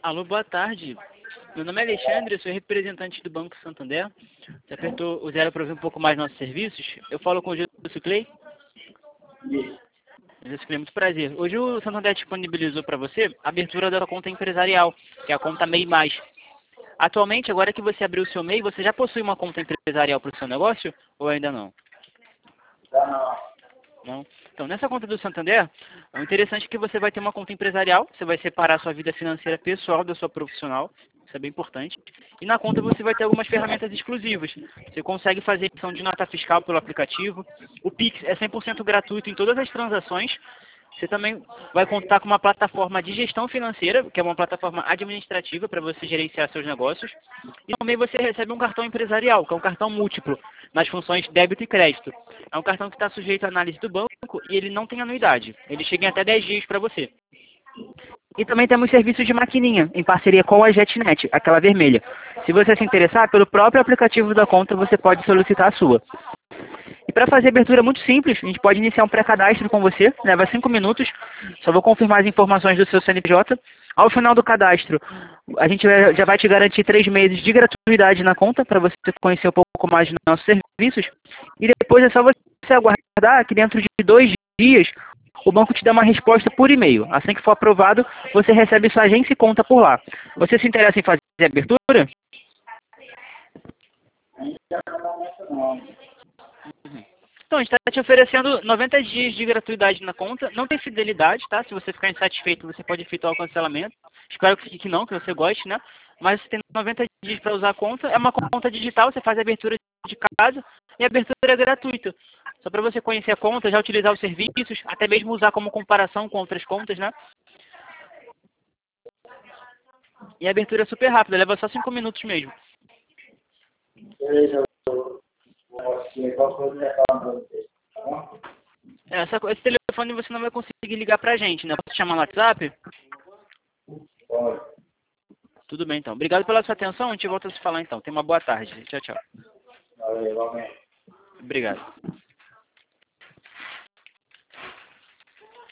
Alô, boa tarde. Meu nome é Alexandre, eu sou representante do Banco Santander. Você apertou o zero para ouvir um pouco mais nossos serviços. Eu falo com o Jesus Clay. Jesus Clay, muito prazer. Hoje o Santander disponibilizou para você a abertura da sua conta empresarial, que é a conta MEI+. Atualmente, agora que você abriu o seu MEI, você já possui uma conta empresarial para o seu negócio ou ainda não? Não. Então, nessa conta do Santander, o interessante é que você vai ter uma conta empresarial, você vai separar a sua vida financeira pessoal da sua profissional, isso é bem importante. E na conta você vai ter algumas ferramentas exclusivas. Você consegue fazer emissão de nota fiscal pelo aplicativo. O Pix é 100% gratuito em todas as transações. Você também vai contar com uma plataforma de gestão financeira, que é uma plataforma administrativa para você gerenciar seus negócios. E também você recebe um cartão empresarial, que é um cartão múltiplo, nas funções débito e crédito. É um cartão que está sujeito à análise do banco e ele não tem anuidade. Ele chega em até 10 dias para você. E também temos serviços de maquininha, em parceria com a JetNet, aquela vermelha. Se você se interessar, pelo próprio aplicativo da conta, você pode solicitar a sua. E para fazer a abertura é muito simples, a gente pode iniciar um pré-cadastro com você, leva 5 minutos, só vou confirmar as informações do seu CNPJ. Ao final do cadastro, a gente já vai te garantir 3 meses de gratuidade na conta, para você conhecer um pouco mais dos nossos serviços. E depois é só você aguardar que dentro de 2 dias, o banco te dá uma resposta por e-mail. Assim que for aprovado, você recebe sua agência e conta por lá. Você se interessa em fazer a abertura? Então, a gente está te oferecendo 90 dias de gratuidade na conta. Não tem fidelidade, tá? Se você ficar insatisfeito, você pode efetuar o cancelamento. Espero que não, que você goste, né? Mas você tem 90 dias para usar a conta. É uma conta digital, você faz a abertura de casa e a abertura é gratuita. Só para você conhecer a conta, já utilizar os serviços, até mesmo usar como comparação com outras contas, né? E a abertura é super rápida, leva só 5 minutos mesmo. Beleza, qual coisa é falar pra vocês, tá bom? Esse telefone você não vai conseguir ligar pra gente, né? Posso te chamar no WhatsApp? Pode. Tudo bem, então. Obrigado pela sua atenção. A gente volta a se falar, então. Tenha uma boa tarde. Tchau, tchau. Valeu, igualmente. Obrigado.